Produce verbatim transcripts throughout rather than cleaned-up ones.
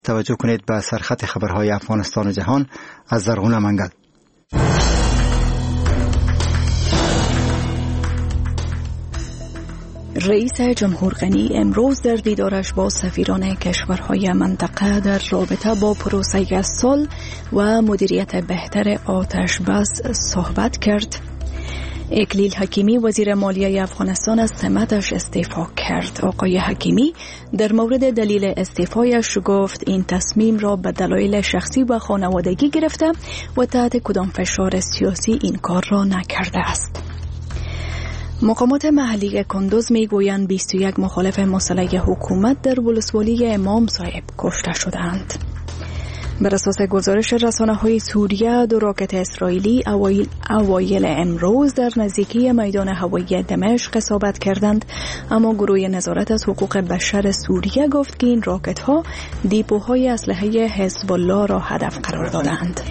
توجه کنید به سرخط خبرهای افغانستان و جهان از زرغون منگل. رئیس جمهور غنی امروز در دیدارش با سفیران کشورهای منطقه در رابطه با پروسه صلح و مدیریت بهتر آتش بس صحبت کرد. اکلیل حکیمی وزیر مالیه افغانستان از سمتش استعفا کرد. آقای حکیمی در مورد دلیل استعفایش گفت این تصمیم را به دلایل شخصی و خانوادگی گرفته و تحت کدام فشار سیاسی این کار را نکرده است. مقامات محلی کندوز میگویند بیست و یک مخالف مسلح حکومت در ولسوالی امام صاحب کشته شدند. بر اساس گزارش رسانه‌های سوریه، دو راکت اسرائیلی اوایل, اوایل امروز در نزدیکی میدان هوایی دمشق اصابت کردند، اما گروه نظارت از حقوق بشر سوریه گفت که این راکت‌ها دیپوهای اسلحه حزب الله را هدف قرار دادند.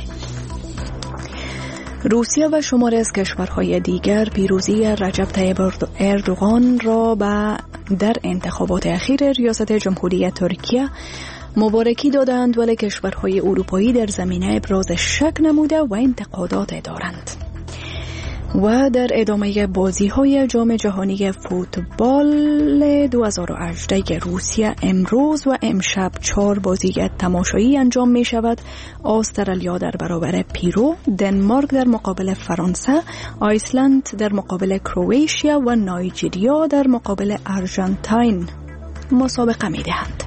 روسیه و شماری از کشورهای دیگر پیروزی رجب طیب اردوغان را به در انتخابات اخیر ریاست جمهوری ترکیه مبارکی دادند، ولی کشورهای اروپایی در زمینه ابراز شک نموده و انتقادات دارند. و در ادامه بازی‌های جام جهانی فوتبال دو هزار و هجده روسیه امروز و امشب چهار بازی تماشایی انجام می شود. استرالیا در برابر پیرو، دنمارک در مقابل فرانسه، آیسلند در مقابل کرواتیا و نایجریا در مقابل آرژانتین مسابقه می دهند.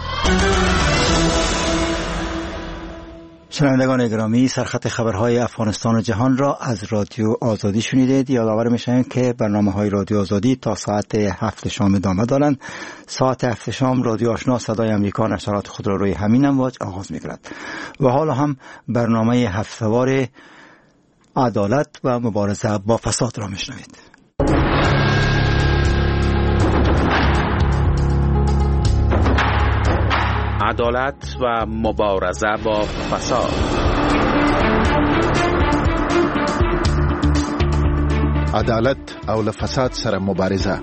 شنوندگان گرامی، سرخط خبرهای افغانستان و جهان را از رادیو آزادی شنیدید. یادآور می‌شویم که برنامه‌های رادیو آزادی تا ساعت هفت شام ادامه دارند. ساعت هفت شام رادیو آشنا صدای امریکا نشرات خود را روی همین امواج آغاز می‌کند. و حالا هم برنامه هفته‌وار عدالت و مبارزه با فساد را می‌شنوید. عدالت و مبارزه با فساد. عدالت او له فساد سره مبارزه.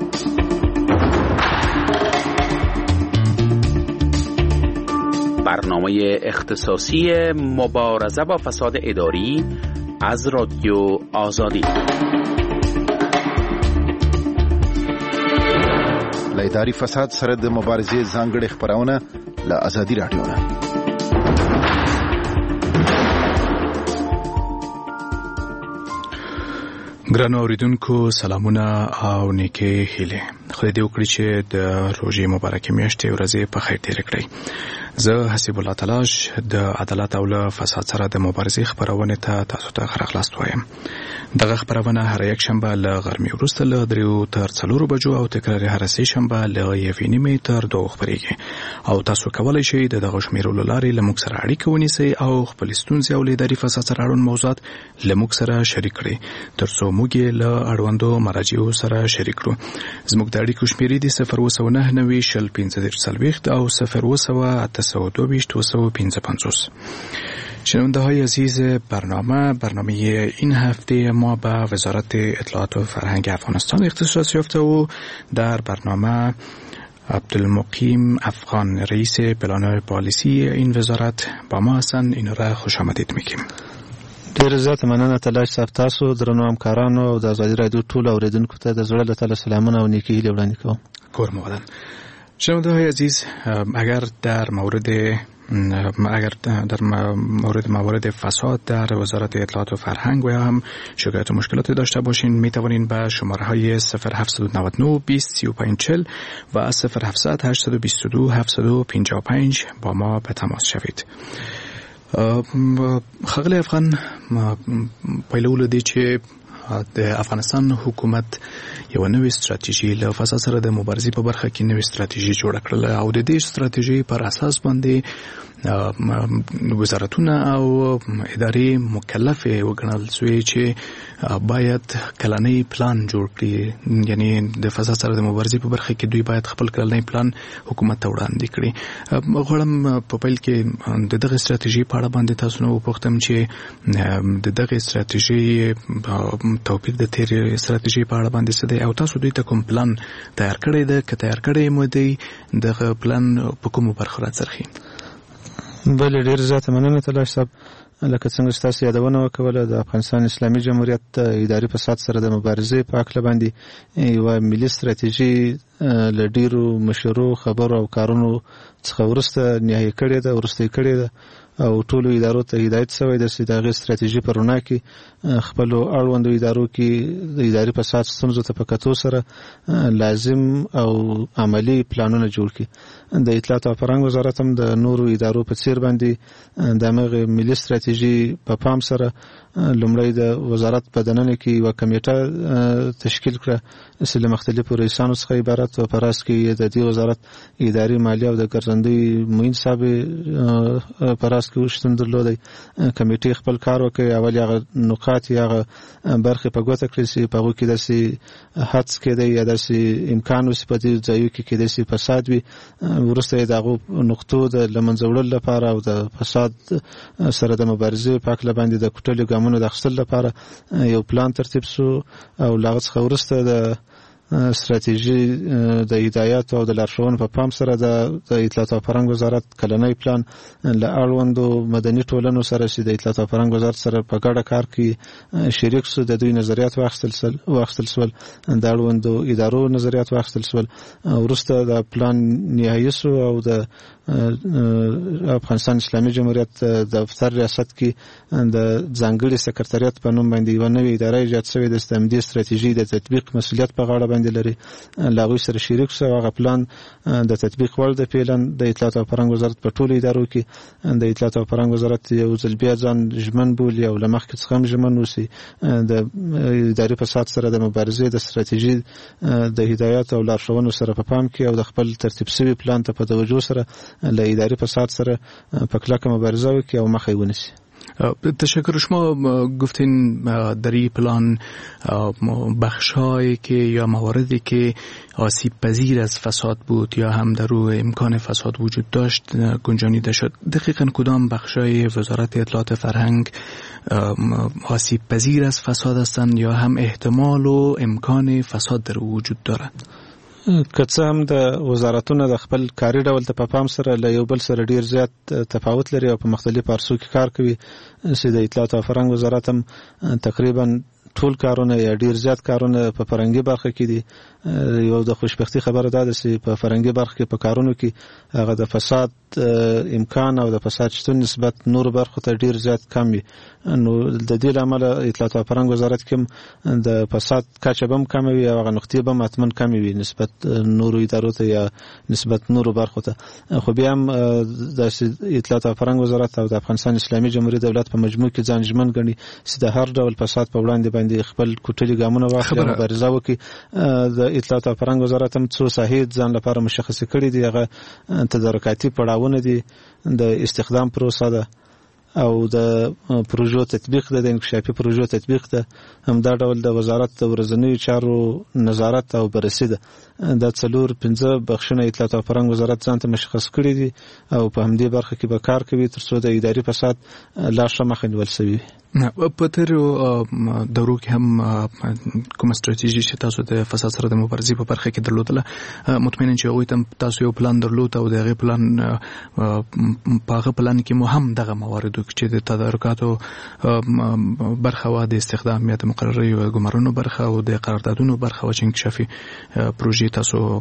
برنامه اختصاصی مبارزه با فساد اداری از رادیو آزادی. له اداري فساد سره د مبارزې ځانګړې خبرونه له آزادي رادیو نه. ګرانو اوریدونکو سلامونه او نیکې هیلې. خدای دې وکړي چې د روژې مبارکې میاشتې ورځې په خیر تېرې کړئ. زه حسیب الله تلاش د عدالت او له فساد سره د مبارزې خبرونه ته تاسو ته ښه راغلاست وایم. دغه خبرونه هر یک شنبه له غرمې وروسته له دریو تر څلورو بجو او تکرار هر سه شنبه له یوې نیمې تر دوه خبرېږي. او تاسو کولای شئ د دغه شمیرلو لارې له موږ سره اړیکه ونیسئ او خپل ستونزې او له اداري فساد سره اړوند موضوعات له موږ سره شریک کړئ، ترڅو موږ یې له اړوندو مراجعو سره شریک کړو. زموږ د اړیکو شمیرې دي صفر اووه سوه نهه نوي شل پنځه دېرش څلوېښت او صفر اووه سوه اته سوه دوه ویشت اوه سوه پنځه پنځوس. شنونده های عزیز برنامه برنامه این هفته ما به وزارت اطلاعات و فرهنگ افغانستان اختصاص یافته و در برنامه عبدالمقیم افغان رئیس پلان پالیسی این وزارت با ما هستند. این را خوش آمدید میگیم. ډیر زیات مننه تلاش صاحب، تاسو درنو همکارانو او د آزادي رادیو ټول اوریدونکو ته د زړه له تله سلامونه او نیکې هیلې وړاندې کوم. کور مو ودان. شنونده های عزیز، اگر در مورد اگر در مورد موارد فساد در وزارت اطلاعات و فرهنگ و هم شکایت و مشکلات داشته باشین، می توانین به شماره های صفر هفت نه نه بیست سی و پنج چهل و صفر هفت هشت دو دو هفت پنج پنج با ما به تماس شوید. ښاغلی افغان، پیلولو دی چې د افغانستان حکومت یو نوې ستراتیژي له فساد سره د مبارزې په برخه کې نوې ستراتیژي جوړه کړله او د دې ستراتیژي پر اساس باندې وزارتونه او ادارې مکلفې وګڼل شوې چې باید کلنی پلان جوړ کړي، یعنی د فساد سره د مبارزې په برخه کې دوی باید خپل کلنی پلان حکومت ته وړاندې کړي. غواړم په پیل کې د دغه ستراتیژي په اړه باندې تاسو نه وپوښتم چې د دغه ستراتیژي توپیر د تیرې ستراتیژي په اړه باندې څه دی او تاسو دوی ته کوم پلان تیار کړی دی؟ که تیار کړی مو دی، دغه پلان په کومو برخو راڅرخي؟ بله ډېر زیاته مننه تلاش صاحب. لکه څنګه چې تاسو یادونه وکوله د افغانستان اسلامي جمهوریت اداري فساد سره د مبارزې په هکله باندې یوه ملي ستراتیژي له ډېرو مشورو خبرو او کارونو څخه وروسته نهایي کړې ده وروسته یې کړې ده او ټولو ادارو ته هدایت شوی ده چې د هغې ستراتیژي په رڼا کې خپلو اړوندو ادارو کې د اداري فساد ستونزو ته په کتو سره لازم او عملي پلانونه جوړ کړي. د اطلاعات او فرهنګ وزارت هم د نورو ادارو په څیر باندې د همغې ملي ستراتیژي په پام سره لومړی د وزارت په دننه کې یوه کمیټه تشکیل کړه چې له مختلفو رئیسانو څخه عبارت و. په راس کې د دې وزارت اداري مالیه او د ګرځندوی معین صاحب په راس کې شتون درلودی. کمیټې خپل کار وکړي، اول هغه نقاط یا هغه برخې په ګوته کړي چې په هغو کې داسې حدس کېدی یا داسې امکان وسي په دې ځایو کې کېدای شي فساد وي. وروسته یې د هغو نقطو د له منځه وړلو لپاره او د فساد سره د مبارزې په هکله باندې د کوټلو ګامونو د اخیستلو لپاره یو پلان ترتیب سو او له هغه څخه وروسته د ستراتیژي د هدایات او د لارښوونو په پام سره د اطلاعات او فرهنګ وزارت کلنی پلان له اړوندو مدني ټولنو سره چې د اطلاعات او فرهنګ وزارت سره په ګډه کار کې شریک سو، د دوی نظریات واخیستل سول، د اړوندو ادارو نظریات واخیستل سول. وروسته د پلان نهایي سو او د افغانستان اسلامي جمهوریت دفتر ریاست کې د ځانګړي سکرټریات په نوم باندې یوه نوې اداره ایجاد شوې ده چې د همدې ستراتیژي د تطبیق مسؤلیت په غاړه باندې لري. له هغوی سره شریک شو. هغه پلان د تطبیق وړ د فعلا د اطلاعات او فرهنګ وزارت په ټولو ادارو کې د اطلاعات او فرهنګ وزارت یو ځل بیا ځان ژمن بولي او له مخکې څخه هم ژمن اوسي د اداري فساد سره د مبارزې د ستراتیژي د هدایات او لارښوونو سره په پام کې او د خپل ترتیب شوي پلان ته په توجه سره له اداري فساد سره په کلکه مبارزه وکړي او مخه یې ونیسي. تشکر. شما گفتین در این پلان بخش‌هایی که یا مواردی که آسیب پذیر از فساد بود یا هم در روی امکان فساد وجود داشت گنجانیده شد. دقیقاً کدام بخش‌های وزارت اطلاعات فرهنگ آسیب پذیر از فساد هستند یا هم احتمال و امکان فساد در وجود دارد؟ که څه هم د وزارتونه د خپل کاري ډول ته په پام سره له یو بل سره ډیر زیات تفاوت لري او په مختلفو عرصو کې کار کوي، چې د اطلاعات او فرهنګ وزارت هم تقریبا ټول کارونه یا ډیر زیات کارونه په فرهنګي برخه کې دي. یو د خوشبختي خبره ده چې په فرهنګي برخه کې په کارونو کې هغه د فساد امکان او د فساد شتون نسبت نور برخو ته ډیر زیات کم وي. نو د دې لامل اطلاعات او فرهنګ وزارت کې د فساد کچه هم کم وي او هغه نقطې هم حتما کم وي نسبت نورو ادارو ته یا نسبت نورو برخو ته. خو بیا هم د اطلاعات او فرهنګ وزارت او د افغانستان اسلامي جمهوریت دولت په مجموع کې ځان ژمن ګڼي چې د هر ډول فساد په وړاندې باندې خپل کوټلي ګامونه واخلي او مبارزه وکړي. د اطلاعات او فرهنګ وزارت هم څو ساحې ځان لپاره مشخصې کړي دي. هغه تدارکاتي پړاوونه دي، د استخدام پروسه ده او د پروژو تطبیق ده، د انکشافي پروژو تطبیق ده. همدا ډول د وزارت د ورځنیو چارو نظارت او بررسي ده. دا څلور پنځه بخشونه اطلاعات او فرهنګ وزارت ځان ته مشخص کړي دي او په همدې برخه کې به کار کوي ترڅو د اداري فساد لا ښه مخه نیول شوي. په تیرو دورو کې هم کومه ستراتیژي چې تاسو د فساد سره د مبارزې په برخه کې درلودله، مطمئنا چې هغوی ته تاسو یو پلان درلود او د هغې پلان په هغه پلان کې مو هم دغه مواردو چې د تدارکاتو برخه وه، د استخدام یا د مقرریو ګمارنو برخه او د قراردادونو برخه وه چې انکشافي پروژې تاسو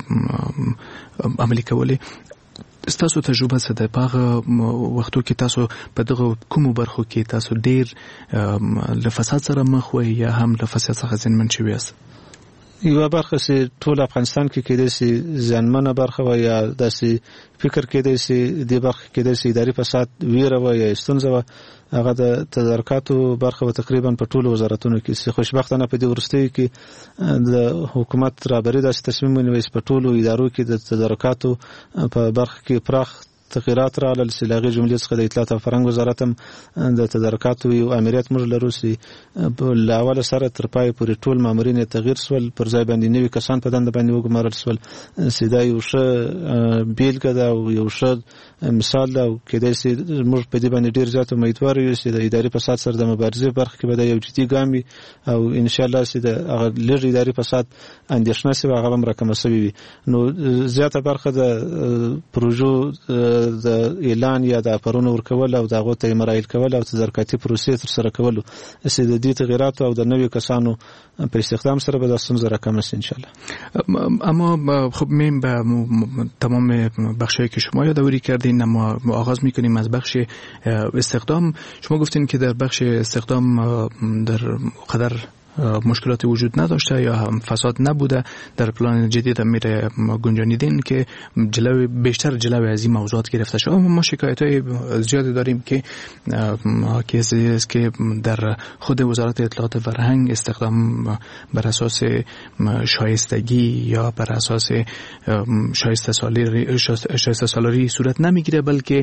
عملي کولې. ستاسو تجربه څه ده په هغه وختو کې؟ تاسو په دغه کومو برخو کې تاسو ډیر له فساد سره مخ وئ یا هم له فساد څخه زیانمن شوي یاست؟ یوه برخه چې ټول افغانستان کې کېدای شي زیانمنه برخه وه یا داسې فکر کېدای شي دې برخه کېدای شي اداري فساد ویره وه یا ستونزه وه، هغه د تدارکاتو برخه و تقریبا په ټولو وزارتونو کې. چې خوشبختانه په دې وروستیو کې د حکومت رهبري داسې تصمیم ونیوی چې په ټولو ادارو کې د تدارکاتو په برخه کې پراخ تغیرات راغلل. چې له هغې جملې څخه د اطلاعات او فرهنګ وزارت هم د تدارکاتو یو امریت موږ لرو چې له اوله سره تر پایه پورې ټول مامورین یې تغییر سول، پر ځای باندې نوي کسان په دنده باندې وګمارل سول. چې دا یو ښه بیلګه ده او یو ښه مثال ده او کېدای شي موږ په دې باندې ډېر زیات امیدوار یو چې د اداري فساد سره د مبارزې برخه کې به دا یو جدي ګام وي او انشاءالله چې د هغه لږ اداري فساد اندېښنه شوې هغه هم راکمه شوې وي. نو زیاته برخه د پروژو د اعلان یا د پرونو ورکول او د هغو ته مراحل کول او تدارکاتي پروسې ترسره کولو چې د دې تغییراتو او د نویو کسانو په استخدام سره به دا ستونزه راکمه شي انشاءالله. اما خب میم به تمام بخشایی که شما یادآوری کردین، اما آغاز میکنیم از بخش استخدام. شما گفتین که در بخش استخدام در قدر مشکلات وجود نداشته یا هم فساد نبوده. در پلان جدید میره گنجانیدین که جلوی بیشتر جلوی از این موضوعات گرفته شده. اما ما شکایت‌های زیادی داریم که کیسی است که در خود وزارت اطلاعات و فرهنگ استخدام بر اساس شایستگی یا بر اساس شایسته سالاری شایسته سالاری صورت نمیگیره، بلکه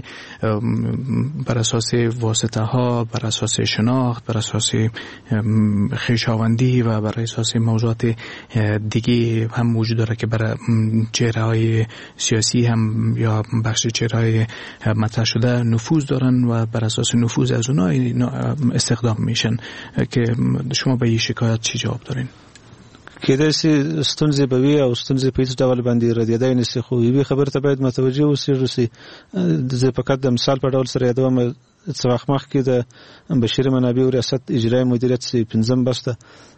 بر اساس واسطه ها، بر اساس شناخت، بر اساس خویشاوندی و بر اساس موضوعات دیگه هم وجود داره که برای چهره‌های سیاسی هم یا بخش چهره‌های مطرح شده نفوذ دارن و بر اساس نفوذ از اونها استخدام میشن. که شما به این شکایت چی جواب دارین؟ کېدای شي ستونزې به وي او ستونزې په هېڅ ډول باندې ردېدای نه شي، خو یوې خبرې ته باید متوجه اوسېږو چې زه فقط د مثال په ډول سره یادوم. څه وخت مخکې د بشري منابعو ریاست اجرایي مدیریت چې پنځم بسته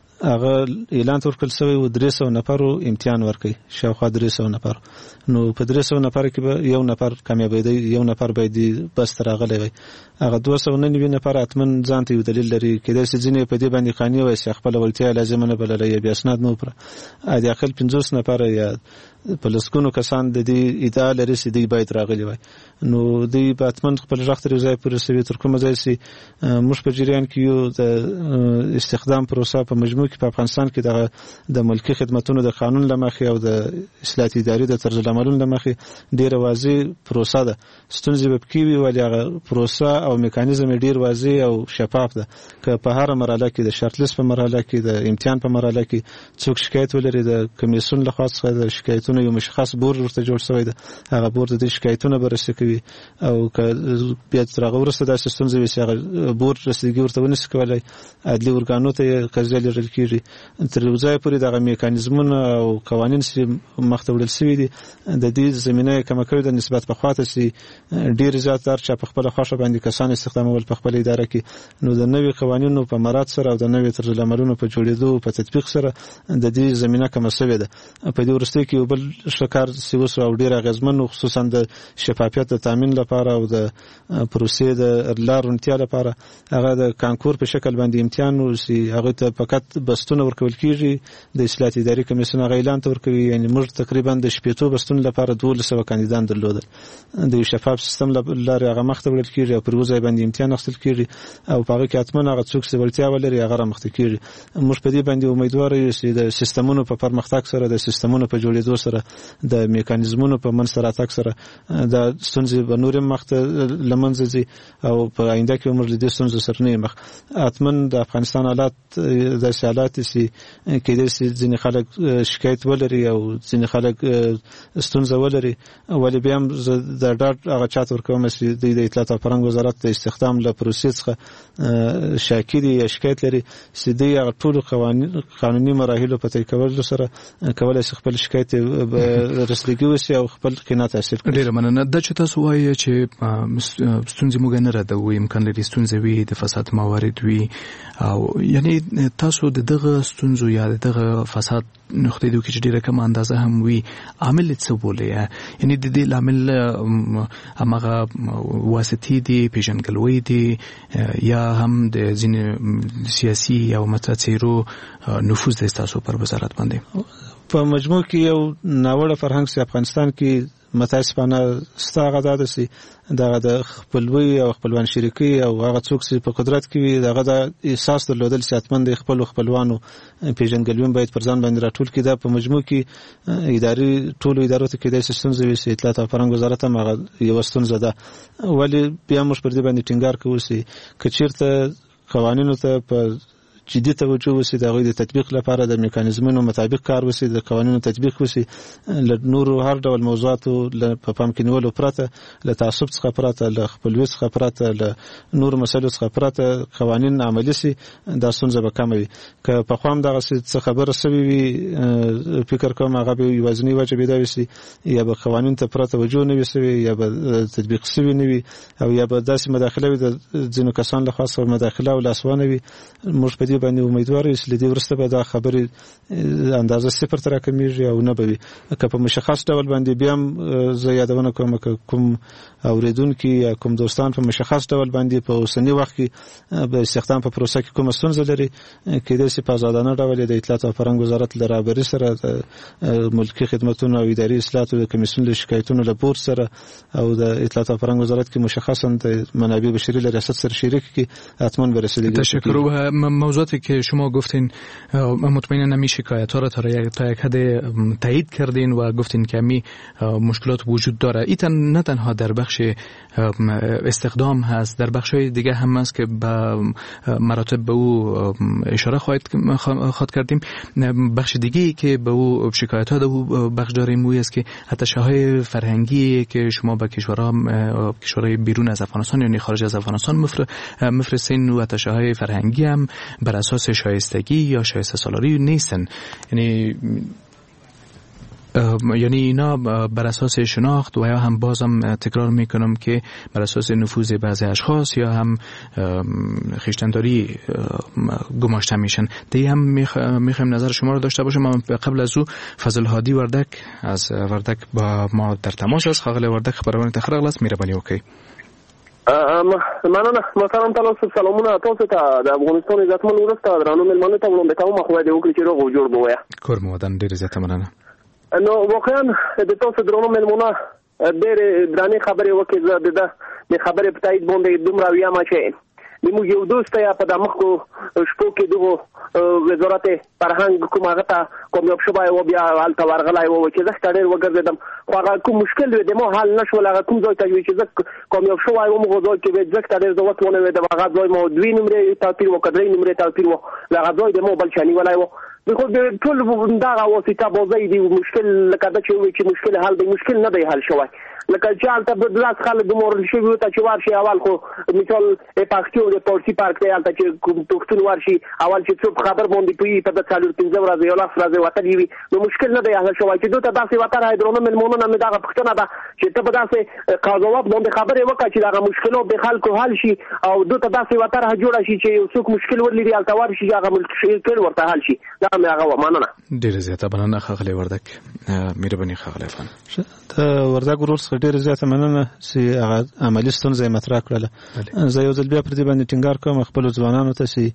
هغه اعلان ورکړل شوی و درې سوه نفرو امتحان ورکوي، شاوخوا درې سوه نفر. نو په درې سوه نفر کې به یو نفر کامیابېدی، یو نفر باید بس ته راغلی وی. هغه دوه سوه نه نوي نفر حتما ځان ته یو دلیل لري. کېدای شي ځینې په دې باندې قانع وایي چې خپله وړتیا لازمه نه بلله یا بیا اسناد نه وپره. حداقل پنځوس نفره یا په لسګونو کسان د دې ادعا لري چې دوی باید راغلي وای. نو دوی به حتما خپل غږ تر یو ځای پورې رسوي تر کومه ځای چې موږ په جریان کې یو د استخدام پروسه په مجموع کې په افغانستان کې د د ملکي خدمتونو د قانون له مخې او د اصلاحات اداري د طرز العملونو له مخې ډېره واضح پروسه ده. ستونزې به پکې وي ولې هغه پروسه او میکانیزم ډېر واضح او شفاف ده. که په هره مرحله کې د شرط لیست په مرحله کې د امتحان په مرحله کې څوک شکایت ولري، د کمیسیون لخوا څخه د شکایتونو یو مشخص بورډ ورته جوړ شوی ده، هغه بورډ د شکایتونو بررسي کوي او که بیا تر هغه وروسته داسې ستونزې وي چې هغه بورډ رسیدګي ورته ونه شي کولی، عدلي ارګانو ته یې قضیه لیږل کېږي. تر یو ځایه پورې دغه میکانیزمونه او قوانین چې مخته وړل شوي دي د دې زمینه یې کمه کړې ده نسبت پخوا ته چې ډېر زیات هر چا په خپله خوښه باندې کسان استخدامول په خپله اداره کې. نو د نوي قوانینو په مراعات سره او د نوي طرزالعملونو په جوړېدو او په تطبیق سره د دې زمینه کمه شوې ده. په دې وروستیو کې یو بل ښه کار چې وسو او ډېر اغېزمن و، خصوصا د شفافیت د تامین لپاره او د پروسې د لار روڼتیا لپاره، هغه د کانکور په شکل باندې امتحان و چې هغوی ته فقط بستونه ورکول کېږي. د اصلاحات اداري کمیسیون هغه اعلان ته ورکوي. یعنې موږ تقریبا د شپېتو بستونو لپاره دولس سوه کاندیدان درلودل. د یو شفاف سیستم له لارې هغه مخته وړل کېږي او پر یو ځای باندې امتحان اخیستل کېږي او په هغه کې حتما هغه څوک چې وړتیا ولري هغه رامخته کېږي. موږ په دې باندې امیدواره یو چې د سیستمونو په پرمختګ سره، د سیستمونو په جوړېدو سره، د میکانیزمونو په منځته راتګ سره دا ستونزې به نورې مخته له منځه ځي او په آینده کې موږ له دې ستونزو سره نه یو مخ. حتما د افغانستان حالات داسې حالات دي چې کېدای شي ځینې خلک شکایت ولري او ځینې خلک ستونزه ولري، ولې بیا هم زه د ډاډ هغه چا ته ورکوم چې دوی د اطلاعات او فرهنګ وزارت د استخدام له پروسې څخه شاکي دي یا شکایت لري چې دوی هغه ټولو قانوني مراحلو په طی کولو سره کولی شي خپل شکایت رسیدګي وشي او خپل قناعت حاصل کړي. ډېره مننه. دا چې تاسو وایئ چې ستونزې موږ نه ردوو، امکان لري ستونزې وي، د فساد موارد وي، او یعنی تاسو د دغه ستونزو یا د دغه فساد نقطې دو کې چې ډېره کم اندازه هم وي عامل څه بولي؟ یعنی د دې لامل هماغه واسطې دي، پیژنګلوۍ دي، یا هم د ځینې سیاسي او متاثرو نفوذ دی ستاسو پر وزارت باندې؟ په مجموع کې یو ناوړه فرهنګ چې افغانستان کې متاسفانه ستا هغه دا ده چې دغه د خپلوي او خپلوان شریکي او هغه څوک چې په قدرت کې وي دغه د احساس درلودل چې حتما د خپلو خپلوانو پیژنګلوي باید پر ځان باندې راټول کړي. دا په مجموع کې اداري ټولو ادارو ته کېدای شي ستونزه وي چې اطلاعات او فرهنګ وزارت هم هغه یوه ستونزه ده. ولې بیا موږ پر دې باندې ټینګار کوو چې که چېرته قوانینو ته په جدي توجه وسی د غوی د تطبیق لپاره د میکانیزمونو مطابق کار وسی د قوانینو تطبیق وسی ل نورو هر ډول موضوعاتو په پام کې نیولو پرته ل تعصب څخه پرته ل خپلوي څخه پرته ل نور مسایلو څخه پرته قوانین عملي سي دا ستونزه به کموي که په خوام دغه څه خبره سوي وي فکر کوم هغه به وزنی واجب دی وسی یا به قوانین ته پرته توجه نه وسوي یا به تطبیق سوي نه وي او یا به داسې مداخله وي د ځینو کسان له خاصه مداخله او لاسوانه وي موږ په دې باندې امیدوار یو چې د ورسته به دا خبرې اندازه صفر تر راکمیږي او نه به وي که په مشخص ډول باندې بیا هم زه یادونه کوم که کوم اوریدونکي یا کوم دوستان په مشخص ډول باندې په اوسنی وخت کې به استخدام په پروسه کې کوم ستونزه لري کېدای شي په آزادانه ډول د اطلاعات او فرهنګ وزارت له رهبرۍ سره د ملکي خدمتونو او اداري اصلاحاتو د کمیسیون له شکایتونو له بورډ سره او د اطلاعات او فرهنگ وزارت کې مشخصا د منابع بشری له ریاست سره شریک کی حتما برسیدگی. تشکر. و موضوعاتی که شما گفتین مطمئنا نمی شکایت ها را تا یک حد تایید کردین و گفتین که می مشکلات وجود داره. ایتن نه تنها در بخش استخدام هست، در بخش های دیگه هم هست که با مراتب به او اشاره خواهد خواهد کردیم. بخش دیگه که به او شکایت ها دو بخش داریم وی است که اتشه های فرهنگی که شما به کشورها کشورهای بیرون از افغانستان یعنی خارج از افغانستان مفرستین و اتشه های فرهنگی هم بر اساس شایستگی یا شایسته سالاری نیستن، یعنی یعنی اینا بر اساس شناخت و یا هم بازم تکرار میکنم که بر اساس نفوذ بعضی اشخاص یا هم خویشتنداری گماشته میشن. دیگه هم میخوایم نظر شما رو داشته باشم. قبل از او فضل هادی وردک از وردک با ما در تماس است. خاغلی وردک خبرونه تخرق لاس میربانی اوکی. مننه محترم تاسو سلامونه تاسو ته د افغانستان عزتمن ورسته درانو ملمنو ته وړاندې کوم خو دې وکړي چې روغ جوړ بویا کور مودن ډیر زیات مننه. نو واقعا د تاسو درانو ملمنو ډېر درانه خبرې وکړي زه د خبرې په تایید باندې دومره ویام چې موږ یو دوست یا په دمخو شپو کې دغه وزارت فرهنګ کوم هغه ته کوم شوبای و بیا حالت ورغلای و چې زه ډېر وګرځیدم خو هغه کوم مشکل دی مو حل نشول. هغه کوم ځای ته چې زه کوم یو شوبای و مو ځای کې زه ډېر زوت ونه وې د هغه ځای مو دوی نمرې تاثیر وکړي نمرې تاثیر و هغه ځای د مو بل چاني ولای و خو د ټول دا واسطه بوزي دی مشکل لکه دا چې مشکل حل دی مشکل نه دی حل شوی لکه چې حالت بدلاس خلک د مورل شي ته چې ورشي اول خو مثال پاکستان د پورسي پارک ته حالت چې پښتون ورشي اول چې څوک خبر باندې پوي په د څلور پنځه ورځې یو لاس راځي وته دی نو مشکل نه دی حل شوی چې دوی ته داسې وته راځي درونه ملمونو نه دا پښتنه ده چې ته به داسې قاضاوب باندې خبرې وکړي چې دا مشکلات د خلکو حل شي او دوی ته داسې وته را جوړ شي چې څوک مشکل ورلري حالت ورشي هغه مشکل ورته حل شي. دا مې هغه مننه. ډیر زیاته مننه خاغلی وردک. مهرباني خاغلی فن. ته وردک ورور څخه ډیر زیاته مننه چې هغه عملی ستونزې مطرح کړله. زه یو ځل بیا پر دې باندې ټینګار کوم خپل ځوانانو ته چې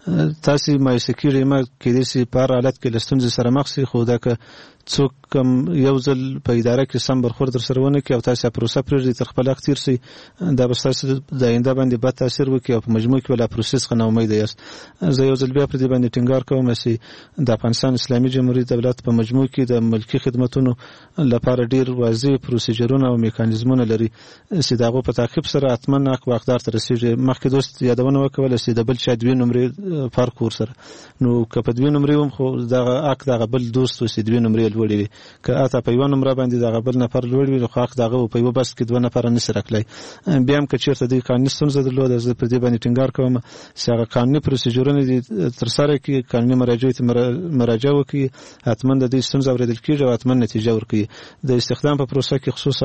تاسو مایوسه کیږئ ما کېدای شي په هر حالت کې له ستونزې سره مخ شي خو دا که څوک یو ځل په اداره کې سم برخورد در سره ونه کړي او تاسو پروسه پرېږدئ تر خپل وخت تیر شي دا به ستاسو د آینده باندې بد تاثیر وکړي او په مجموع کې به لا پروسس څخه ناامیده یاست. زه یو ځل بیا پر دې باندې ټینګار کوم چې د افغانستان اسلامي جمهوریت دولت په مجموع کې د ملکي خدمتونو لپاره ډیر واضح پروسیجرونه او میکانیزمونه لري چې د هغو په تعقیب سره حتما حق واقدار ته رسیږي. مخکې دوست یادونه وکوله چې د بل چا دوې نمرې فرق ورسره نو که په دوې نمرې هم خو دغه حق دغه بل دوست و چې دوې نمرې لوړې وي که اته په یوه نمره باندې دغه بل نفر لوړ وي خو حق دغه په یوه بس کې دوه نفره نشي راکلی. بیا هم که چېرته دوی قانوني ستونزه درلوده زه پر دې باندې ټینګار کوم چې هغه قانوني پروسیجرونه دي ترسره کړي قانوني مراجعو ته مراجعه وکړي حتما د دې ستونزه اورېدل کېږي او حتما نتیجه ورکوي. د استخدام په پروسه کې خصوصا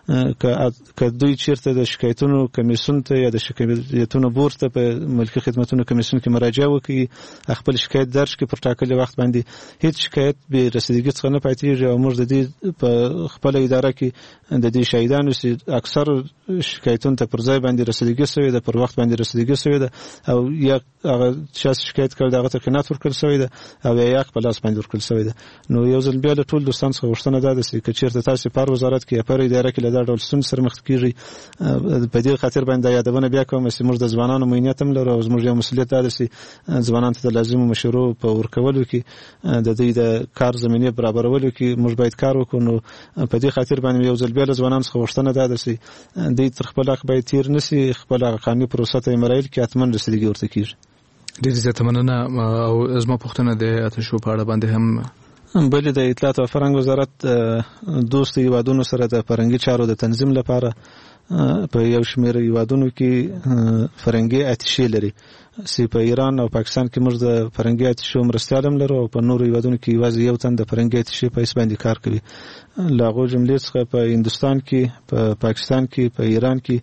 که دوی چېرته د شکایتونو کمیسیون ته یا د شکایتونو بورډ ته په ملکي خدمتونو کمیسیون کې مراجعه وکړي خپل شکایت درج کړي پر ټاکلي وخت باندې هیڅ شکایت بې رسیدګي څخه نه پاتېږي او موږ د دې په خپله اداره کې د دې شاهدانو چې اکثر شکایتونو ته پر ځای باندې رسیدګي شوې ده پر وخت باندې رسیدګي شوې ده او یا هغه چا شکایت کړی د هغه ته قناعت ورکړل شوی ده او یا یې په لاس باندې ورکړل شوی ده. نو یو ځل بیا له ټول دوستانو څخه غوښتنه دا ده چې که چېرته تاسو په وزارت کې یا په اداره کې له دا ډول ستونزې سره مخ کېږئ په دې خاطر باندې یادونه بیا کوم چې موږ د ځوانانو معینیت هم لرو او زموږ یو مسؤلیت دا ده چې ځوانانو ته د لازمو مشورو په ورکولو کې د دوی د کار زمینې برابرولو کې موږ باید کار وکړو. نو په دې خاطر باندې یو ځل بیا له ځوانانو څخه غوښتنه دا ده چې دوی تر خپل حق باید تیر نه شي خپل قانوني پروسه ته مراعات کړي حتما رسیدګي ورته کېږي. ډېر زیاته مننه. او زما پوښتنه د اتشو په اړه باندې هم بلې د اطلاعات او فرهنګ وزارت دوستو هیوادونو سره د فرهنګي چارو د تنظیم لپاره په یو شمېر هیوادونو کې فرهنګي اتشې لري. چې په ایران او پاکستان کې موږ د فرهنګي اتشو مرستیال هم لرو او په نورو هیوادونو کې یوازې یو تن د فرهنګي اتشې په حیث باندې کار کوي. له هغو جملې څخه په هندوستان کې، په پاکستان کې، په ایران کې،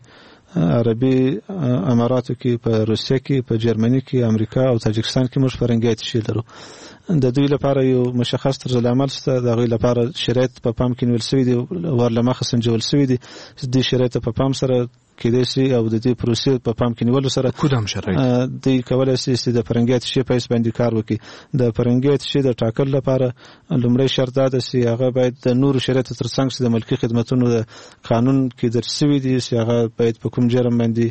عربي اماراتو کې، په روسیه کې، په جرمني کې، امریکا او تاجکستان کې موږ فرهنګي اتشې لرو. د دوی لپاره یو مشخص طرز العمل شته. د هغوی لپاره شرایط په پام کې نیول شوي دي، ورلمخه سنجول شوي دي. دې شرایط په پام سره کېدای شي او د دې پروسې په پام کې نیولو سره کدام شرایط دوی کولی شي چې د فرهنګي اتشې په حیث باندې کار وکړي. د فرهنګي اتشې د ټاکلو لپاره لومړی شرط دا ده چې هغه باید د نورو شرایطو تر څنګ چې د ملکي خدمتونو د قانون کې درج شوي دي، چې هغه باید په کوم جرم باندې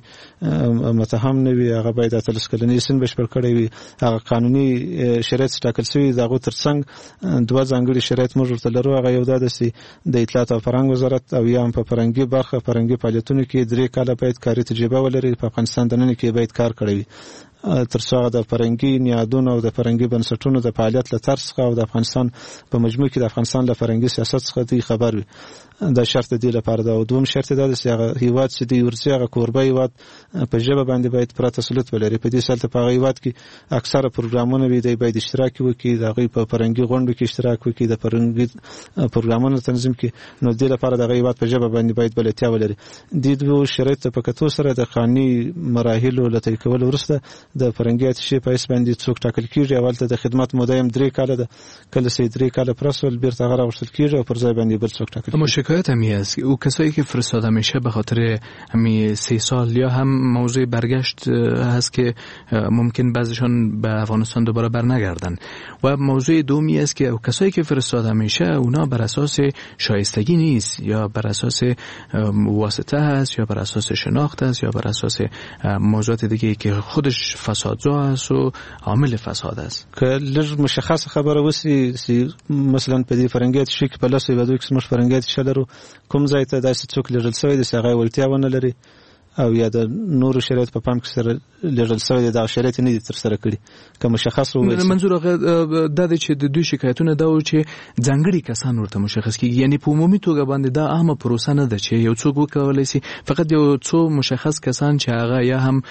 متهم نه وي، هغه باید اتلس کلنۍ سن بشپړ کړی وي، هغه قانوني شرایط ټاکل شوي د هغو تر څنګ دوه ځانګړي شرایط موږ ورته لرو. هغه یو دا ده چې د اطلاعات او فرهنګ وزارت او یا هم په فرهنګي برخه فرهنګي فعالیتونو کې درې کاله باید کاري تجربه ولري. په افغانستان دننه کې باید کار کړی وي تر څو هغه د فرهنګي نیادونو او د فرهنګي بنسټونو د فعالیت له طرز څخه او د افغانستان په مجموع کې د افغانستان له فرهنګي سیاست څخه دوی خبر وي. دا شرط دی لپاره دا. او دوم شرط دا ده چې هغه هیواد چې دی ورځي هغه کوربه هیواد په ژبه باندې باید پوره تسلط ولري. په دې سالته په هغه هیواد کې اکثره پروګرامونه وي دی باید اشتراک وکړي، د هغوی په فرهنګي غونډو کې اشتراک وکړي، د فرهنګي پروګرامونو تنظیم کې. نو دې لپاره د هغه هیواد په ژبه باندې باید بلدتیا ولري. دې دوه شرایط په کتو سره د قانوني مراحلو له طی کولو وروسته د فرهنګي اتشې په حیث باندې څوک ټاکل کېږي. اولته د خدمت موده یې درې کاله ده، کله چې درې کاله پوره شول بیرته هغه راوستل کېږي او پر ځای باندې بل څوک ټاکل کېږي. اما شکایت هم هست او کسایی که فرستاده میشه به خاطر همین سه سال یا هم موضوع برگشت هست که ممکن بعضیشان به افغانستان دوباره برنگردن، و موضوع دومی است که کسایی که فرستاده میشه اونا بر اساس شایستگی نیست یا بر اساس واسطه هست یا بر اساس شناخت است یا بر اساس موضوعات دیگه که خودش فسادزا است و عامل فساد است. که لږ مشخص خبره وسی مثلا په دې فرهنګي اتشې کې په لاسو یو دوی قسم فرهنګي اتشې لرو، کوم ځای ته داسې څوک لېږل شوی دی چې هغه ولتیا ونه لري او یا د نورو شرایط په پام کې سره لېږل شوی دی، دا شرایط نه دي ترسره کړي. که مشخص وویل منظور هغه دا دی چې د دوی شکایتونه دا و چې ځانګړي کسان ورته مشخص کېږي، یعنی په عمومي توګه باندې دا عامه پروسه نه ده چې یو څوک وکولی شي، فقط یو څو مشخص کسان چې هغه یا هم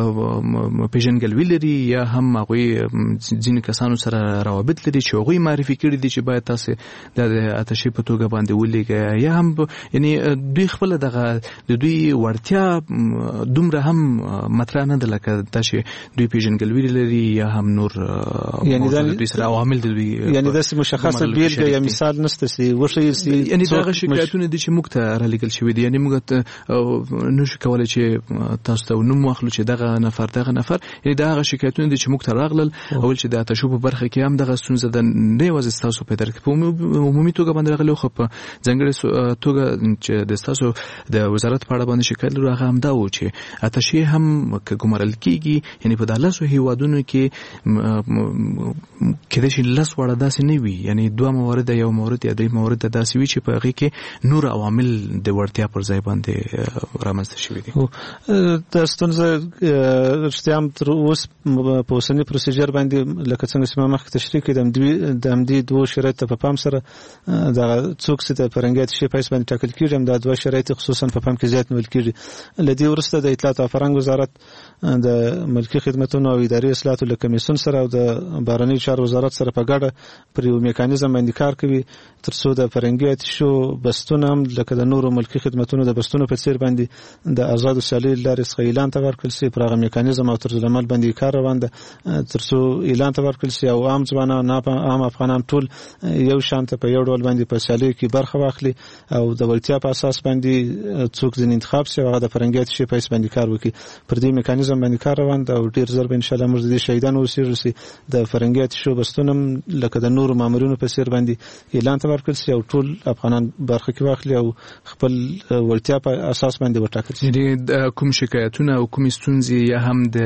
پیژنګلوي لري یا هم هغوی ځینې کسانو سره روابط لري چې هغوی معرفي کړي دي چې باید تاسې د اتشې په توګه باندې ولیږئ، یا هم یعنی دوی خپله دغه د دوی وړتیا دومره هم مطرح نه ده لکه دا چې دوی پیژنګلوي لري یا هم نور یعنی دا دوی سره عوامل د دوی یعنی داسې مشخصه بیلګه یا مثال نشته چې وښیي چې یعنی دغه شکایتونه دي چې موږ ته رالیږل شوي دي، یعنی موږ ته نشو کولی چې تاسو ته نوم واخلو چې دغه نفر دغه نفر، یعنی دغه شکایتونه دي چې موږ ته راغلل اول چې د اتشو په برخه کې هم دغه ستونزه ده، نه یوازې ستاسو په درک په عمومي توګه باندې راغلی، خو په ځانګړې توګه چې د ستاسو د وزارت په اړه باندې شکایت لرو هغه هم دا و چې اتشې هم که ګمارل کېږي یعنی په دلسو هیوادونو کې کېدای شي لس واړه داسې نه وي، یعنی دوه موارد یا یو مورد یا درې موارد داسې وي چې په هغې کې نور عوامل د وړتیا پر ځای باندې رامنځته شوي دي. دا ستونزه رښتیا هم تر اوس په اوسني پروسیجر باندې لکه څنګه چې ما مخکې تشریح کړې د همدې دوو شرایطو په پام سره دغه څوک چې د فرهنګي اتشې په حیث باندې ټاکل کېږي هم دا دوه شرایط خصوصا په پام کې زیات نیول کېږي. له دې وروسته د اطلاعات او فرهنګ وزارت د ملکي خدمتونو او اداري اصلاحاتو له کمیسیون سره او د بهرنیو چارو وزارت سره په ګډه پر یو میکانیزم باندې کار کوي تر څو د فرهنګي اتشو بستونه هم لکه د نورو ملکي خدمتونو د بستونو په څیر باندې د آزادو سیالۍ له لارې څخه اعلان ته ورکړل شي. پر هغه میکانیزم او طرزالعمل باندې کار روان ده تر څو اعلان ته ورکړل شي او عام ځوانان عام افغانان ټول یو شانته په یو ډول باندې په سیالیو کې برخه واخلي او د وړتیا په اساس باندې څوک ځینې انتخاب شي هغه د فرهنګي اتشې په حیث باندې کار وکړي. پر دې میکانیزم باندې کار روان ده او ډېر ژر به انشاءالله موږ د دې شهیدان اوسېږو چې د فرهنګي اتشو بستونه هم لکه د نورو مامورینو په څیر باندې اعلان ته ورکړل شي او ټول افغانان برخه کې واخلي او خپل وړتیا په اساس باندې وټاکل شي. یعنې کوم شکایتونه او کومې ستونزې یا هم د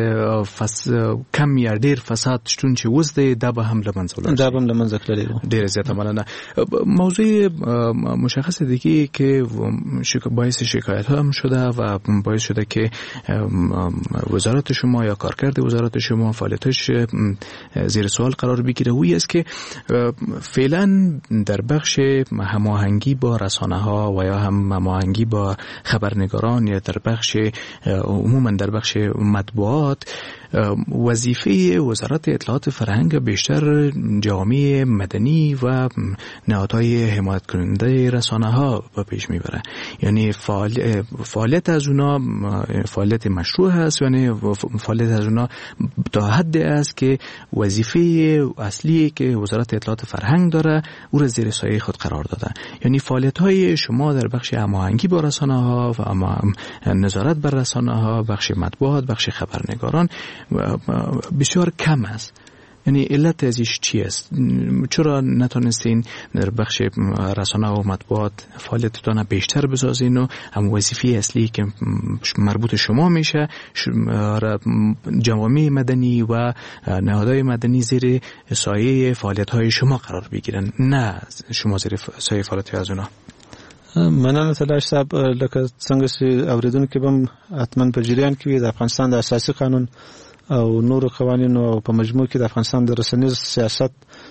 کم یا ډېر فساد شتون چې اوس دی دا به هم له منځه ولاړ شي. دا به هم له منځه تللی و. ډېره زیاته مننه. موضوع مشخص دیگه که باعث شکایت هم شده و هم باعث شده که وزارت شما یا کارکرد وزارت شما فعالیتش زیر سوال قرار بگیره. وی است که فعلا در بخش هماهنگی با رسانه ها و یا هم هماهنگی با خبرنگاران یا در بخش عموما در بخش مطبوعات وظیفه وزارت اطلاعات فرهنگ بیشتر جامعه مدنی و نهادهای حمایت کننده رسانه ها به پیش میبره. یعنی فعالیت از اونا فعالیت مشروع هست، یعنی فعالیت از اونا تا حد است که وظیفه اصلی که وزارت اطلاعات فرهنگ داره او را زیر سایه خود قرار داده. یعنی فعالیت های شما در بخش هماهنگی با رسانه ها و نظارت بر رسانه ها، بخش مطبوعات، بخش خبرنگاران بسیار کم است. یعنی علت ازش چی است؟ چرا نتونستین در بخش رسانه و مطبوعات فعالیتتان بیشتر بسازین و هم وظیفه اصلی که مربوط شما میشه جوامع مدنی و نهادهای مدنی زیر سایه فعالیت‌های شما قرار بگیرن، نه شما زیر سایه فعالیت از اونا؟ مننه تلاش صاحب، لکه څنګه چې اوریدونکو بم حتما په جریان کې د افغانستان د اساسي قانون او نور قوانینو او په مجموع کې د افغانستان د رسنیز سیاست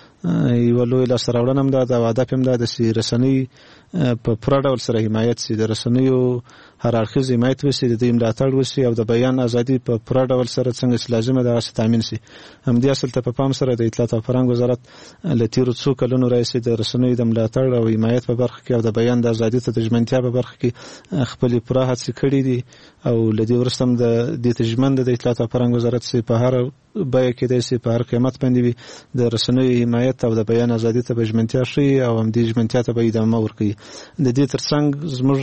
یو لوی لاسته راوړنه هم ده او هدف هم ده چې رسنۍ په پوره ډول سره حمایت شي، د رسنیو هر اړخیز حمایت وشي، د دوی ملاتړ وشي او د بیان ازادي په پوره ډول سره څنګه چې لازمه ده هغه تامین شي. همدې اصل ته په پام سره د اطلاعات او فرهنګ وزارت له تیرو څو کلونو راهیسې د رسنیو د ملاتړ او حمایت په برخه کې او د بیان د ازادي ته د ژمنتیا په برخه کې خپلې پوره هڅې کړې دي او له دې وروسته هم د دې ته ژمن ده د اطلاعات او فرهنګ وزارت چې په هر بیه کې دی چې په هر قیمت باندې وي د رسنیو حمایت او د بیان ازادي ته به ژمنتیا ښیي او همدې ژمنتیا ته به ادامه ورکوي. د دې ترڅنګ زموږ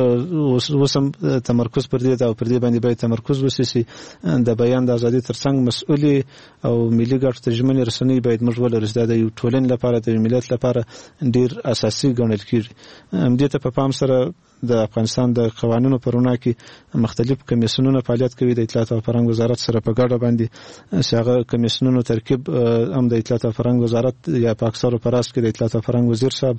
اوس هم تمرکز پر دې ده او پر دې باندې باید تمرکز وشي چې د بیان د ازادي ترڅنګ مسؤلې او ملي ګټو ته ژمنې رسنۍ باید موږ ولرو چې دا د یو ټولنې لپاره د ملت لپاره ډېر اساسي ګڼل کېږي. همدې ته په پام سره د افغانستان د قوانینو په رڼا کې مختلف کمیسیونونه فعالیت کوي د اطلاعات او فرهنګ وزارت سره په ګډه باندې چې هغه کمیسیونونو ترکیب هم د اطلاعات او فرهنګ وزارت یا په اکثرو په راس کې د اطلاعات او فرهنګ وزیر صاحب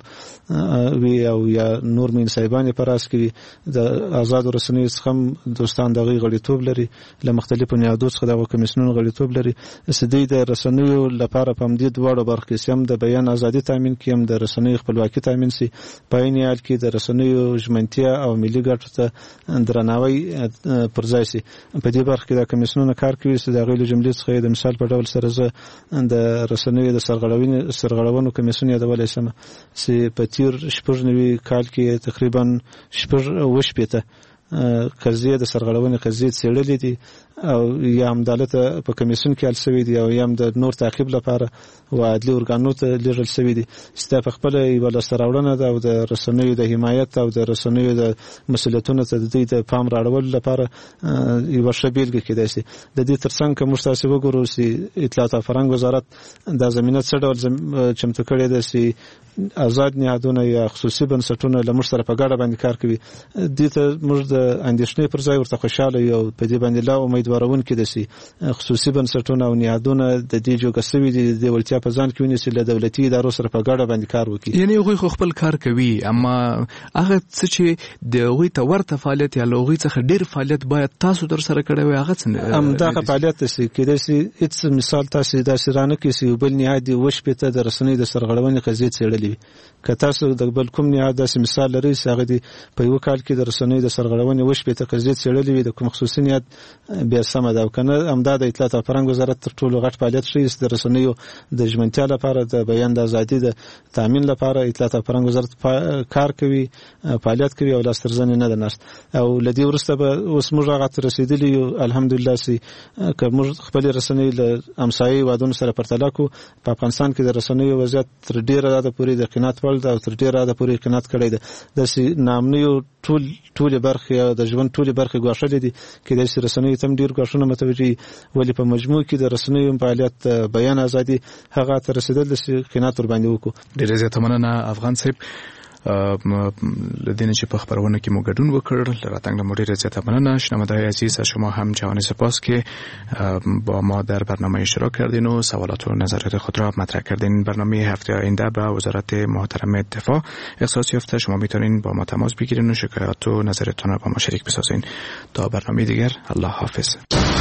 وي او یا نور مین صاحبان په راس کې د آزاد رسنیو څخه دوستان دغه غړیتوب لري، له مختلفو نهادونو څخه دغه کمیسیونونو غړیتوب لري چې دوی د رسنیو لپاره په همدې دواړو برخو کې هم د بیان ازادي تامین کړي، هم د رسنیو خپلواکي تامین شي، په عین حال کې د رسنیو ژمنتیا او ملي ګټو ته درناوی پر ځای شي. په دې برخه کې د کمیسیونونو کار کوي چې د غوښتلو جملې څخه د مثال په ډول سره زه د رسنیو د سرغړونې سرغړونو کمیسیون یادولای شم چې په تیر شپږ نوي کال کې تقریبا شپږ اوه شپېته قضیې د سرغړونې قضیې څېړلې دي او یا هم دالته په کمیسیون کې حل شوي دي او یا هم د نور تعقیب لپاره و عدلي ارګانونو ته لیږل شوي دي چې دا په خپله یوه لاسته راوړنه ده او د رسنیو د حمایت او د رسنیو د مسؤلیتونو ته د دوی د پام راړولو لپاره یوه ښه بېلګه کېدای شي. د دې ترڅنګ که موږ تاسې وګورو چې اطلاعات او فرهنګ وزارت دا زمینه څه ډول چمتو کړې ده چې آزاد نهادونه یا خصوصي بنسټونه له موږ سره په ګډه باندې کار کوي. دې ته موږ د اندېښنې پر ځای ورته خوشحاله یو او په دې باندې لا امیدوارونکي ده چې خصوصي بنسټونه او نهادونه د دې جوګه شوي دي د دې وړتیا په ځان کې ونیسي له دولتي ادارو سره په ګډه باندې کار وکړي. یعنی هغوی خو خپل کار کوي، اما هغه څه چې د هغوی ته ورته فعالیت یا له هغوی څخه ډېر فعالیت باید تاسو ترسره کړی وي هغه څه همدغه فعالیت دی چې کېدای شي هېڅ مثال تاسې داسې رانه کړي چې یو بل نهاد یې اوه شپېته د رسنیو د سرغړونې قضیې څېړلې وي. که تاسو د بل کوم نهاد داسې مثال لرئ چې هغه دې په یوه کال کې د رسنیو د سرغړونې اوه شپېته قضیې څېړلې وي د کوم خصوصي نهاد بیا سمه ده او که نه همدا د اطلاعات او فرهنګ وزارت تر ټولو غټ فعالیت ښیي چې د رسنیو د ژمنتیا لپاره د بیان د ازادي د تامین لپاره اطلاعات او فرهنګ وزارت کار کوي، فعالیت کوي او لاس تر زنې نه ده ناست. او له دې وروسته به اوس موږ هغه ته رسېدلي یو الحمدلله چې که موږ خپلې رسنۍ له همسایه هېوادونو سره پرتله کړو په افغانستان کې د رسنیو وضعیت تر ډېره حده پورې د قناعت وړ ده او تر ډېره حده پورې قناعت کړی ده. داسې ناامنیو ټول ټولې برخې او د ژوند ټولې برخې ګواښلې دي، کېدای شي رسنیو ته هم ډېر ګواښونه متوجه وي، ولې په مجموع کې د رسنیو فعالیت بیان ازادي هغه ته رسېدل چې قناعت ورباندې وکړو. ډېره زیاته مننه افغان صاحب. لدین چې په خبرونه کې مو ګډون وکړ راتنگ مو ډیره زیاته مننه. شنونده‌های عزیز از شما هم جهان سپاس که با ما در برنامه اشتراک کردین و سوالات و نظرات خود را مطرح کردین. برنامه هفته آینده به وزارت محترم دفاع اختصاص یافته. شما میتونین با ما تماس بگیرین و شکایات و نظرتون را با ما شریک بسازین. تا برنامه دیگر، الله حافظ.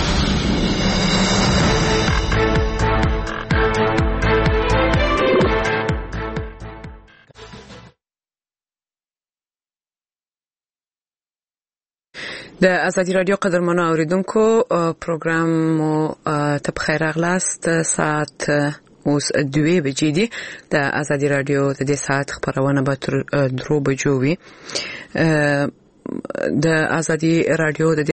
د ازادي رادیو قدرمنو اوریدونکو پروګرام مو ته بخیر راغلاست. ساعت اوس دوه بجې دي. د ازادي رادیو د دې ساعت خبرونه به تر درو بجو وي. د ازادي رادیو د